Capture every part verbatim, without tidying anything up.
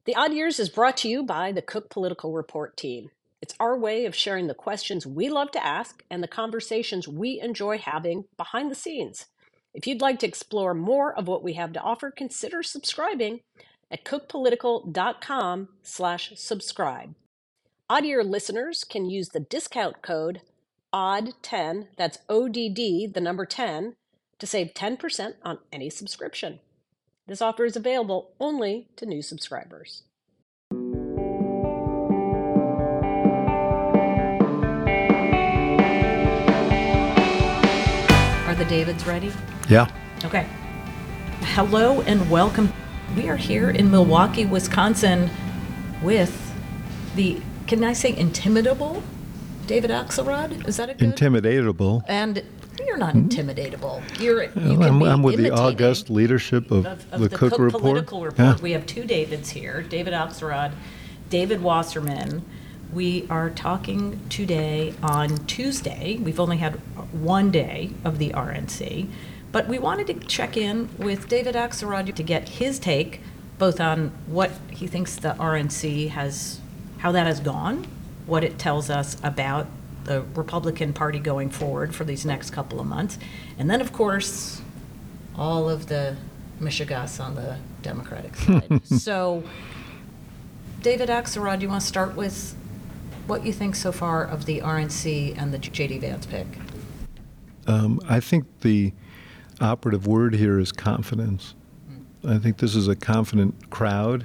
The Odd Years is brought to you by the Cook Political Report team. It's our way of sharing the questions we love to ask and the conversations we enjoy having behind the scenes. If you'd like to explore more of what we have to offer, consider subscribing at cookpolitical.com slash subscribe. Odd Year listeners can use the discount code O D D ten, that's O D D, the number ten, to save ten percent on any subscription. This offer is available only to new subscribers. Are the Davids ready? Yeah. Okay. Hello and welcome. We are here in Milwaukee, Wisconsin with the, can I say intimidable, David Axelrod? Is that a good? Intimidatable. And you're not intimidatable. You're, you Well, can I'm, be I'm with the imitating august leadership of, of, of the, the Cook, Cook Report. Political Report. Yeah. We have two Davids here, David Axelrod, David Wasserman. We are talking today on Tuesday. We've only had one day of the R N C, but we wanted to check in with David Axelrod to get his take both on what he thinks the R N C has, how that has gone, what it tells us about the Republican Party going forward for these next couple of months, and then, of course, all of the mishigas on the Democratic side. So, David Axelrod, do you want to start with what you think so far of the R N C and the J D Vance pick? Um, I think the operative word here is confidence. Mm. I think this is a confident crowd.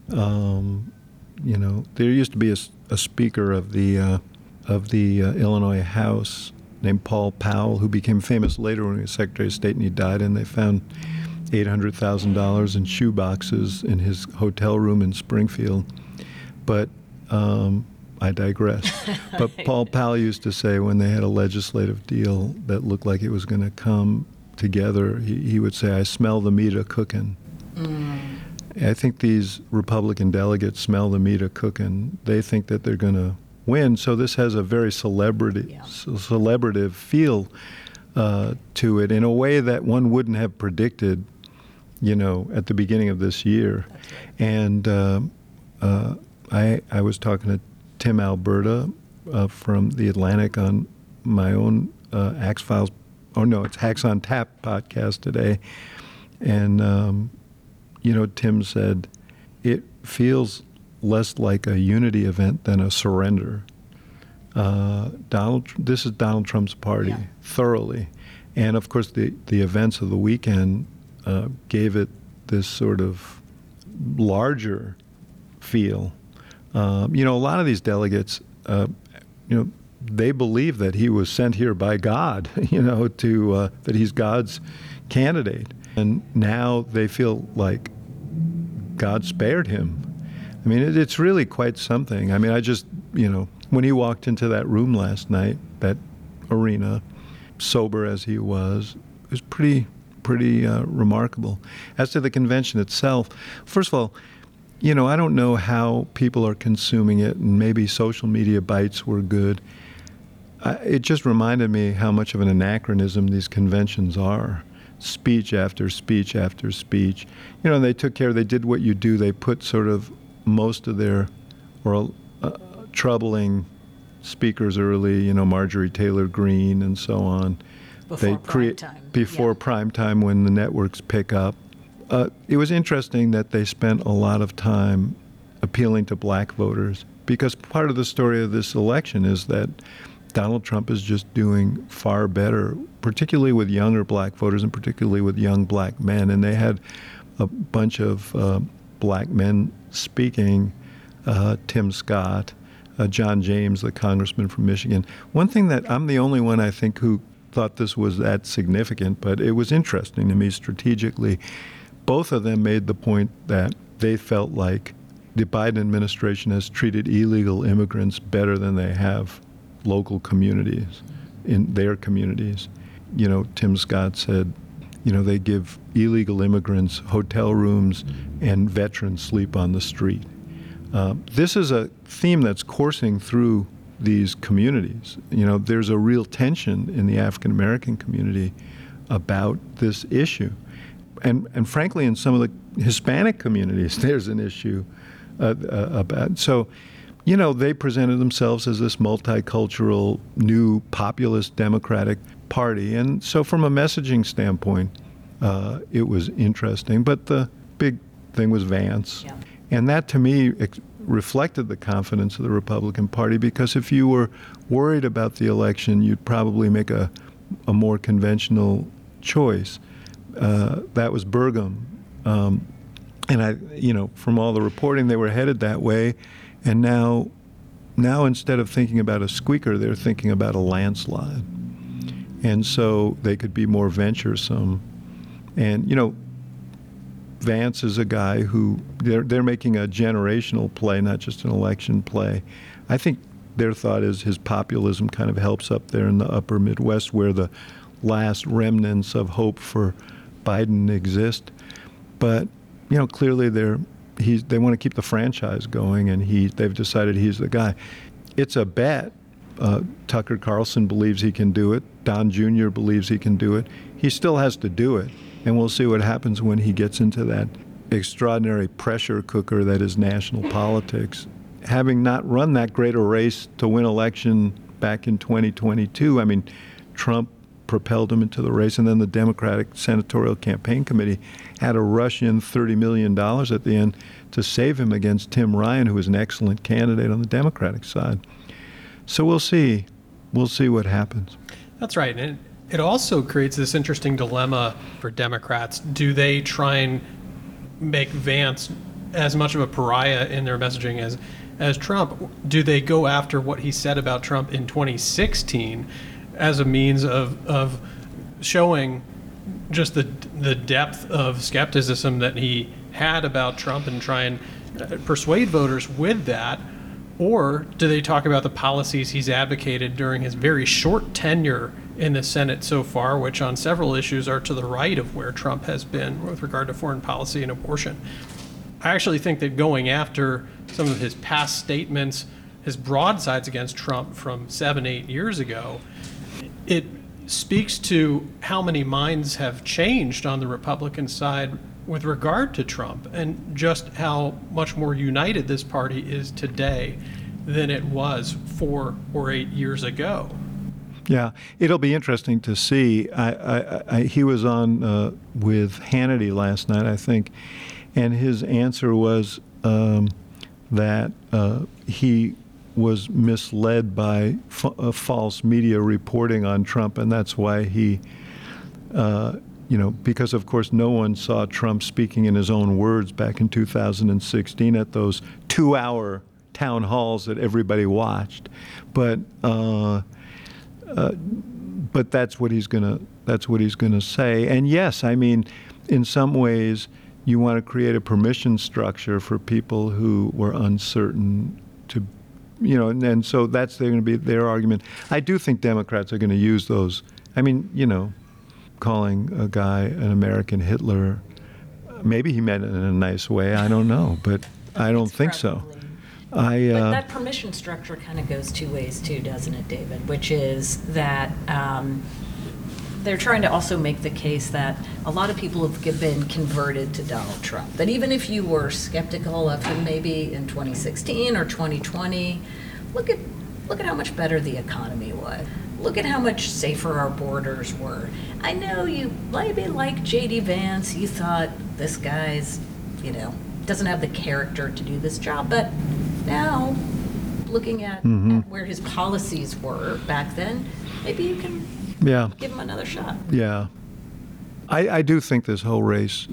Um, you know, there used to be a, a speaker of the uh, of the uh, Illinois House named Paul Powell, who became famous later when he was Secretary of State and he died, and they found eight hundred thousand dollars in shoe boxes in his hotel room in Springfield. But um, I digress. But Paul Powell used to say when they had a legislative deal that looked like it was going to come together, he, he would say, "I smell the meat a cooking." Mm. I think these Republican delegates smell the meat a cooking. They think that they're going to win. So this has a very celebrity, yeah. celebrative feel uh, to it in a way that one wouldn't have predicted, you know, at the beginning of this year. That's right. And uh, uh, I, I was talking to Tim Alberta uh, from The Atlantic on my own uh, Axe Files, oh no, it's Hacks on Tap podcast today. And, um, you know, Tim said, it feels less like a unity event than a surrender. Uh, Donald, this is Donald Trump's party, yeah. thoroughly. And of course, the, the events of the weekend uh, gave it this sort of larger feel. Um, you know, a lot of these delegates, uh, you know, they believe that he was sent here by God, you know, to uh, that he's God's candidate. And now they feel like God spared him. I mean, it, it's really quite something. I mean, I just, you know, when he walked into that room last night, that arena, sober as he was, it was pretty, pretty uh, remarkable. As to the convention itself, first of all, you know, I don't know how people are consuming it, and maybe social media bites were good. I, it just reminded me how much of an anachronism these conventions are. Speech after speech after speech. You know, they took care, they did what you do. They put sort of most of their or uh, troubling speakers early, you know, Marjorie Taylor Greene and so on. Before they prime create time. Before yeah. prime time when the networks pick up. Uh, it was interesting that they spent a lot of time appealing to black voters, because part of the story of this election is that Donald Trump is just doing far better, particularly with younger black voters and particularly with young black men. And they had a bunch of uh, black men speaking, uh, Tim Scott, uh, John James, the congressman from Michigan. One thing that I'm the only one, I think, who thought this was that significant, but it was interesting to me strategically. Both of them made the point that they felt like the Biden administration has treated illegal immigrants better than they have local communities, in their communities. You know, Tim Scott said, you know, they give illegal immigrants hotel rooms and veterans sleep on the street. Uh, this is a theme that's coursing through these communities. You know, there's a real tension in the African American community about this issue. And and frankly, in some of the Hispanic communities, there's an issue uh, uh, about. So, you know, they presented themselves as this multicultural, new, populist Democratic Party. And so from a messaging standpoint, uh, it was interesting. But the big thing was Vance. Yeah. And that, to me, ex- reflected the confidence of the Republican Party, because if you were worried about the election, you'd probably make a, a more conventional choice. Uh, that was Burgum. Um, and I, you know, from all the reporting, they were headed that way. And now, now instead of thinking about a squeaker, they're thinking about a landslide. And so they could be more venturesome. And, you know, Vance is a guy who, they're, they're making a generational play, not just an election play. I think their thought is his populism kind of helps up there in the upper Midwest, where the last remnants of hope for Biden exist. But, you know, clearly they're, he's, they want to keep the franchise going, and he, they've decided he's the guy. It's a bet. Uh, Tucker Carlson believes he can do it. Don Junior believes he can do it. He still has to do it. And we'll see what happens when he gets into that extraordinary pressure cooker that is national politics. Having not run that great a race to win election back in twenty twenty-two, I mean, Trump propelled him into the race, and then the Democratic Senatorial Campaign Committee had to rush in thirty million dollars at the end to save him against Tim Ryan, who was an excellent candidate on the Democratic side. So we'll see. We'll see what happens. That's right. And it also creates this interesting dilemma for Democrats. Do they try and make Vance as much of a pariah in their messaging as, as Trump? Do they go after what he said about Trump in twenty sixteen as a means of, of showing just the the depth of skepticism that he had about Trump and try and persuade voters with that? Or do they talk about the policies he's advocated during his very short tenure in the Senate so far, which on several issues are to the right of where Trump has been with regard to foreign policy and abortion? I actually think that going after some of his past statements, his broadsides against Trump from seven, eight years ago, it speaks to how many minds have changed on the Republican side with regard to Trump, and just how much more united this party is today than it was four or eight years ago. Yeah, it'll be interesting to see. I, I, I, he was on uh, with Hannity last night, I think, and his answer was um, that uh, he was misled by f- uh, false media reporting on Trump, and that's why he, uh, you know, because of course no one saw Trump speaking in his own words back in two thousand sixteen at those two-hour town halls that everybody watched, but. Uh, Uh, but that's what he's gonna. That's what he's gonna say. And yes, I mean, in some ways, you want to create a permission structure for people who were uncertain to, you know, and, and so that's going to be their argument. I do think Democrats are going to use those. I mean, you know, calling a guy an American Hitler, maybe he meant it in a nice way. I don't know, but I don't think so. I, uh, but that permission structure kind of goes two ways too, doesn't it, David? Which is that um, they're trying to also make the case that a lot of people have been converted to Donald Trump. That even if you were skeptical of him maybe in twenty sixteen or twenty twenty, look at look at how much better the economy was. Look at how much safer our borders were. I know you maybe like J D Vance. You thought this guy's, you know, doesn't have the character to do this job, but now, looking at, mm-hmm. at where his policies were back then, maybe you can yeah. give him another shot. Yeah. I, I do think this whole race,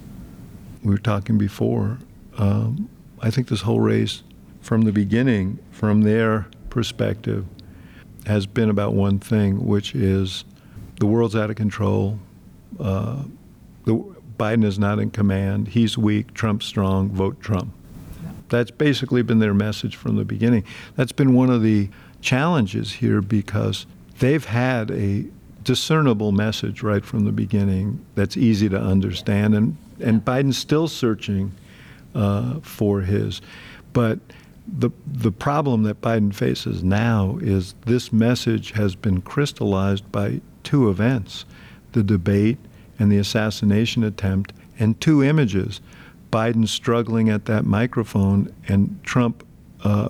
we were talking before, um, I think this whole race from the beginning, from their perspective, has been about one thing, which is the world's out of control. Uh, the, Biden is not in command. He's weak. Trump's strong. Vote Trump. That's basically been their message from the beginning. That's been one of the challenges here because they've had a discernible message right from the beginning that's easy to understand, and, and Biden's still searching uh, for his. But the the problem that Biden faces now is this message has been crystallized by two events, the debate and the assassination attempt, and two images, Biden struggling at that microphone and Trump, uh,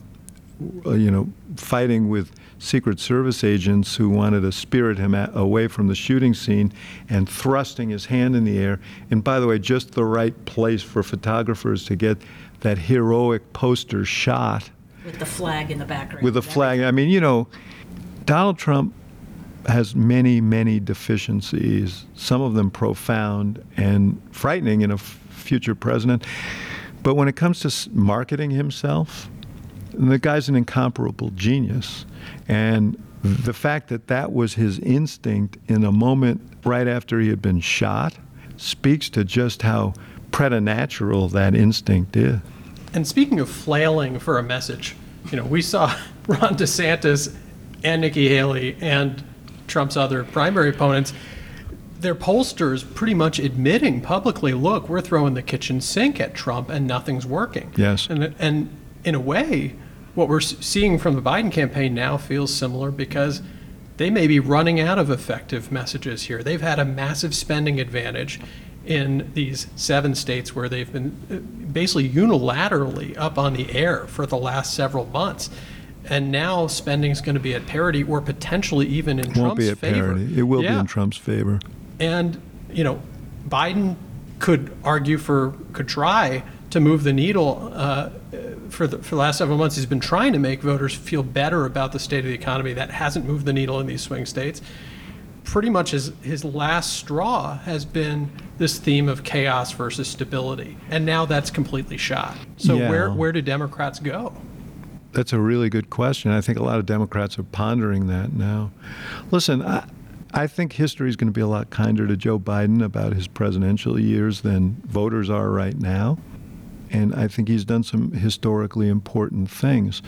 you know, fighting with Secret Service agents who wanted to spirit him at, away from the shooting scene and thrusting his hand in the air. And by the way, just the right place for photographers to get that heroic poster shot. With the flag in the background. With the flag. I mean, you know, Donald Trump has many, many deficiencies, some of them profound and frightening in a f- future president. But when it comes to s- marketing himself, the guy's an incomparable genius. And the fact that that was his instinct in a moment right after he had been shot speaks to just how preternatural that instinct is. And speaking of flailing for a message, you know, we saw Ron DeSantis and Nikki Haley and Trump's other primary opponents, their pollsters pretty much admitting publicly, look, we're throwing the kitchen sink at Trump and nothing's working. Yes. And, and in a way, what we're seeing from the Biden campaign now feels similar because they may be running out of effective messages here. They've had a massive spending advantage in these seven states where they've been basically unilaterally up on the air for the last several months. And now spending is going to be at parity or potentially even in It Trump's won't be at favor. parity. It will Yeah. be in Trump's favor. And, you know, Biden could argue for, could try to move the needle uh, for, the, for the last several months. He's been trying to make voters feel better about the state of the economy. That hasn't moved the needle in these swing states. Pretty much his, his last straw has been this theme of chaos versus stability. And now that's completely shot. So Yeah. where, where do Democrats go? That's a really good question. I think a lot of Democrats are pondering that now. Listen, I, I think history is going to be a lot kinder to Joe Biden about his presidential years than voters are right now. And I think he's done some historically important things.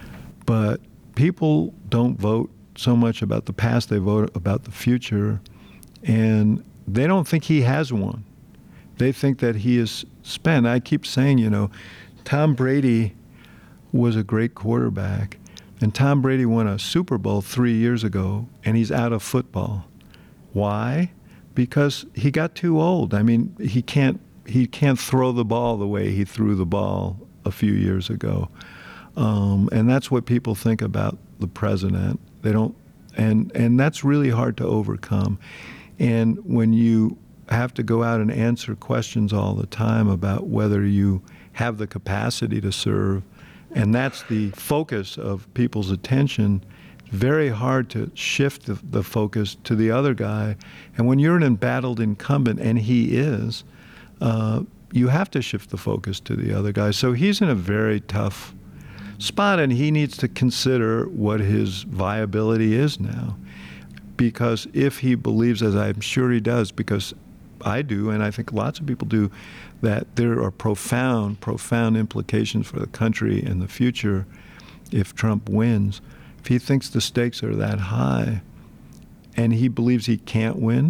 But people don't vote so much about the past, they vote about the future. And they don't think he has one. They think that he is spent. I keep saying, you know, Tom Brady was a great quarterback, and Tom Brady won a Super Bowl three years ago, and he's out of football. Why? Because he got too old. I mean, he can't he can't throw the ball the way he threw the ball a few years ago, um, and that's what people think about the president. They don't, and and that's really hard to overcome. And when you have to go out and answer questions all the time about whether you have the capacity to serve, and that's the focus of people's attention, very hard to shift the, the focus to the other guy. And when you're an embattled incumbent, and he is, uh, you have to shift the focus to the other guy. So he's in a very tough spot, and he needs to consider what his viability is now. Because if he believes, as I'm sure he does, because I do, and I think lots of people do, that there are profound, profound implications for the country in the future if Trump wins. If he thinks the stakes are that high and he believes he can't win,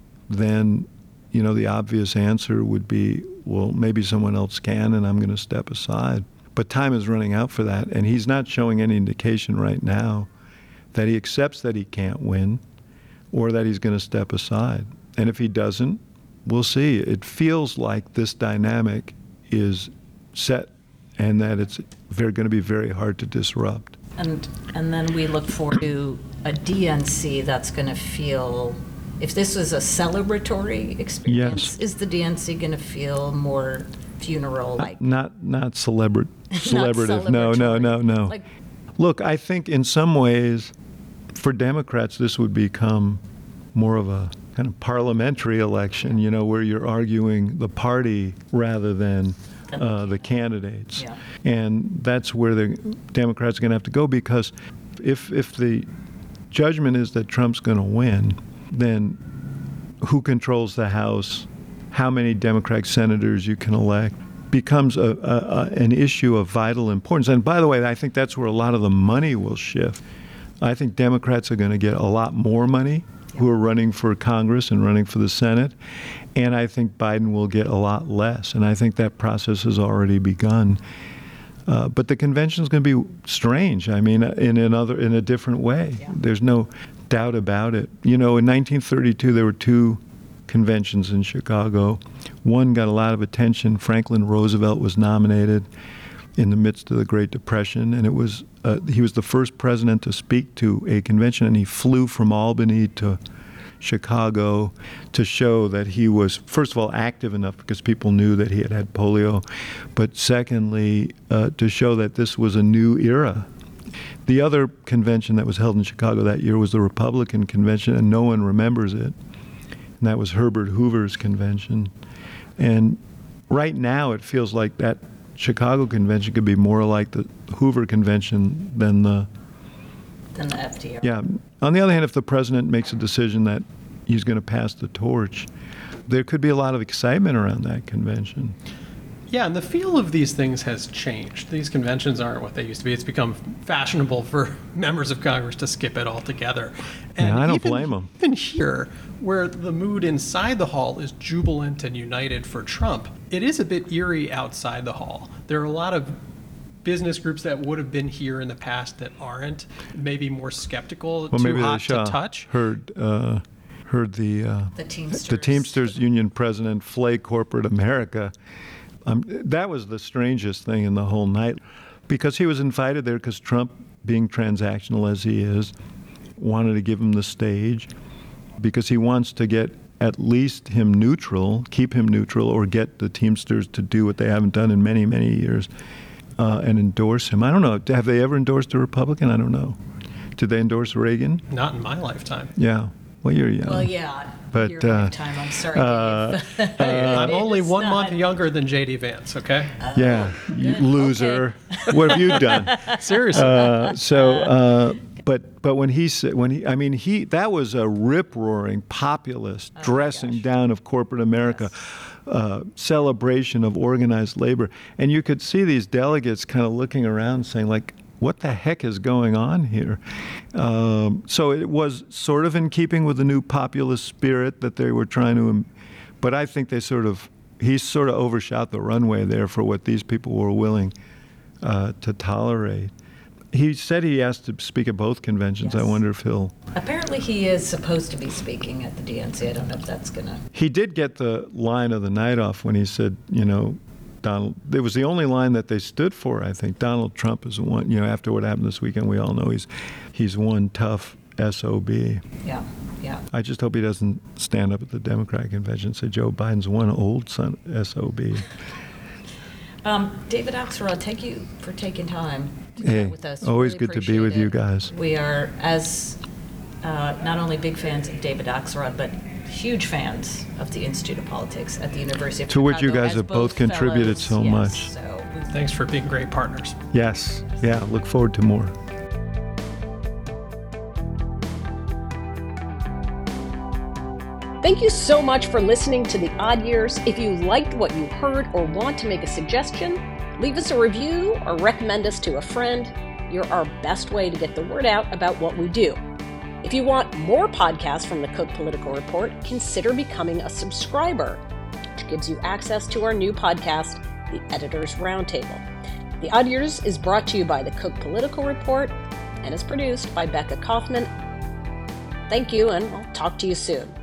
then, you know, the obvious answer would be, well, maybe someone else can and I'm going to step aside. But time is running out for that, and he's not showing any indication right now that he accepts that he can't win or that he's going to step aside. And if he doesn't, we'll see. It feels like this dynamic is set and that it's very, going to be very hard to disrupt. And and then we look forward to a D N C that's going to feel, if this is a celebratory experience, Yes. is the D N C going to feel more funeral-like? Not not celebra- Not celebrative. No, no, no, no. Like, Look, I think in some ways, for Democrats, this would become more of a kind of parliamentary election, you know, where you're arguing the party rather than uh, the candidates. Yeah. And that's where the Democrats are going to have to go, because if if the judgment is that Trump's going to win, then who controls the House, how many Democratic senators you can elect, becomes a, a, a, an issue of vital importance. And by the way, I think that's where a lot of the money will shift. I think Democrats are going to get a lot more money who are running for Congress and running for the Senate, and I think Biden will get a lot less. And I think that process has already begun. Uh, but the convention is going to be strange. I mean, in another, in a different way. Yeah. There's no doubt about it. You know, in nineteen thirty-two, there were two conventions in Chicago. One got a lot of attention. Franklin Roosevelt was nominated in the midst of the Great Depression, and it was uh, he was the first president to speak to a convention, and he flew from Albany to Chicago to show that he was, first of all, active enough because people knew that he had had polio, but secondly, uh, to show that this was a new era. The other convention that was held in Chicago that year was the Republican convention, and no one remembers it, and that was Herbert Hoover's convention. And right now it feels like that Chicago convention could be more like the Hoover convention than the Than the F D R. yeah. On the other hand, if the president makes a decision that he's going to pass the torch, there could be a lot of excitement around that convention. Yeah, and the feel of these things has changed. These conventions aren't what they used to be. It's become fashionable for members of Congress to skip it altogether. And Yeah, I don't even, blame 'em. Even here, where the mood inside the hall is jubilant and united for Trump, it is a bit eerie outside the hall. There are a lot of business groups that would have been here in the past that aren't, maybe more skeptical, Well, too maybe hot they to sh- touch. heard uh, heard the uh, The Teamsters. the Teamsters Union president flay corporate America. Um, that was the strangest thing in the whole night, because he was invited there because Trump, being transactional as he is, wanted to give him the stage because he wants to get at least him neutral, keep him neutral, or get the Teamsters to do what they haven't done in many, many years, uh, and endorse him. I don't know. Have they ever endorsed a Republican? I don't know. Did they endorse Reagan? Not in my lifetime. Yeah. Well, you're young. Well, yeah. But, your uh, lifetime, I'm sorry, uh, Dave. I'm only It's one not. month younger than J D Vance, okay? Yeah, you good. loser. What have you done? Seriously. Uh, so, uh, but but when he said when he, I mean he that was a rip roaring populist dressing down of corporate America, uh, celebration of organized labor, and you could see these delegates kind of looking around, saying like, what the heck is going on here? Um, so it was sort of in keeping with the new populist spirit that they were trying to, im- but I think they sort of, he sort of overshot the runway there for what these people were willing uh, to tolerate. He said he asked to speak at both conventions. I Yes. wonder if he'll. Apparently, he is supposed to be speaking at the D N C. I don't know if that's going to. He did get the line of the night off when he said, you know, Donald, it was the only line that they stood for, I think. Donald Trump is one, you know, after what happened this weekend, we all know he's he's one tough S O B. Yeah, yeah. I just hope he doesn't stand up at the Democratic convention and say Joe Biden's one old son S O B. Um, David Axelrod, thank you for taking time to Hey, chat with us. always Really good to be with appreciate you it. guys. We are, as uh, not only big fans of David Axelrod, but huge fans of the Institute of Politics at the University of To which you Chicago, guys as have both contributed fellows. so Yes, much. So we- Thanks for being great partners. Yes, yeah, look forward to more. Thank you so much for listening to The Odd Years. If you liked what you heard or want to make a suggestion, leave us a review or recommend us to a friend. You're our best way to get the word out about what we do. If you want more podcasts from the Cook Political Report, consider becoming a subscriber, which gives you access to our new podcast, The Editor's Roundtable. The Odd Years is brought to you by the Cook Political Report and is produced by Becca Kaufman. Thank you, and I'll talk to you soon.